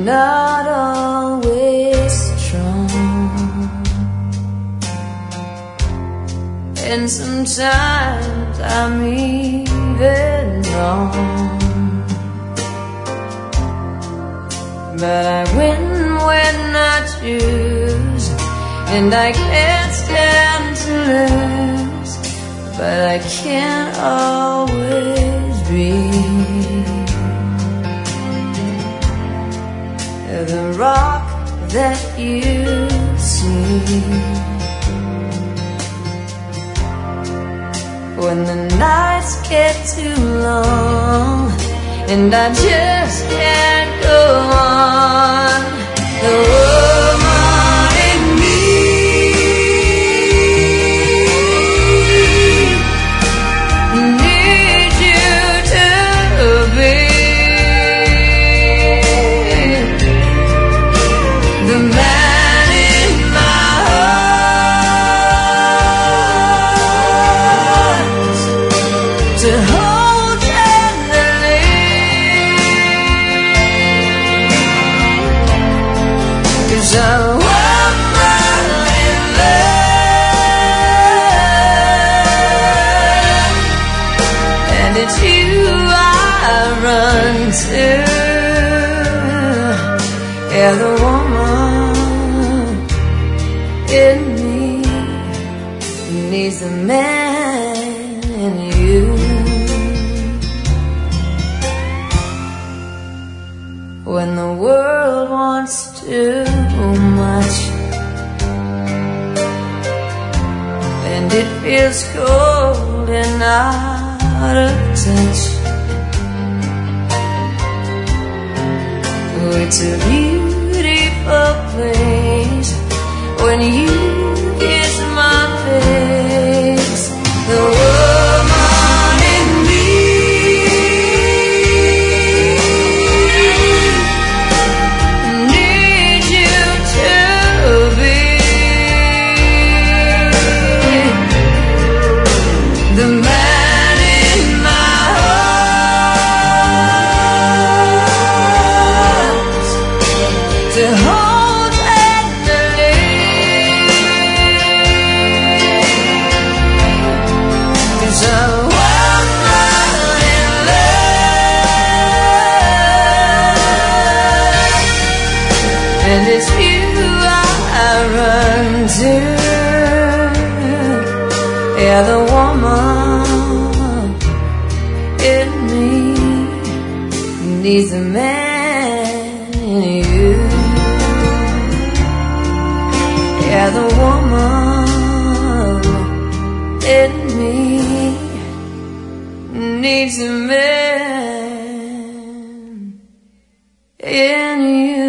not always strong, and sometimes I'm even wrong, but I win when I choose, and I can't stand to lose, but I can't always be the rock that you see. When the nights get too long and I just can't go on, the woman in me needs you to be the man in my heart, to hold tenderly, 'cause I'm a woman in love, and it's you I run to. Yeah, the woman in me needs a man in you. When the world wants too much and it feels cold and out of touch, it's a beautiful place when you kiss my face. The woman in me needs you to be the man in my heart, to hold tenderly, 'cause I'm a woman in love, and it's you I run to. Yeah, the woman in me needs a man in you. Yeah, the woman in me needs a man in you.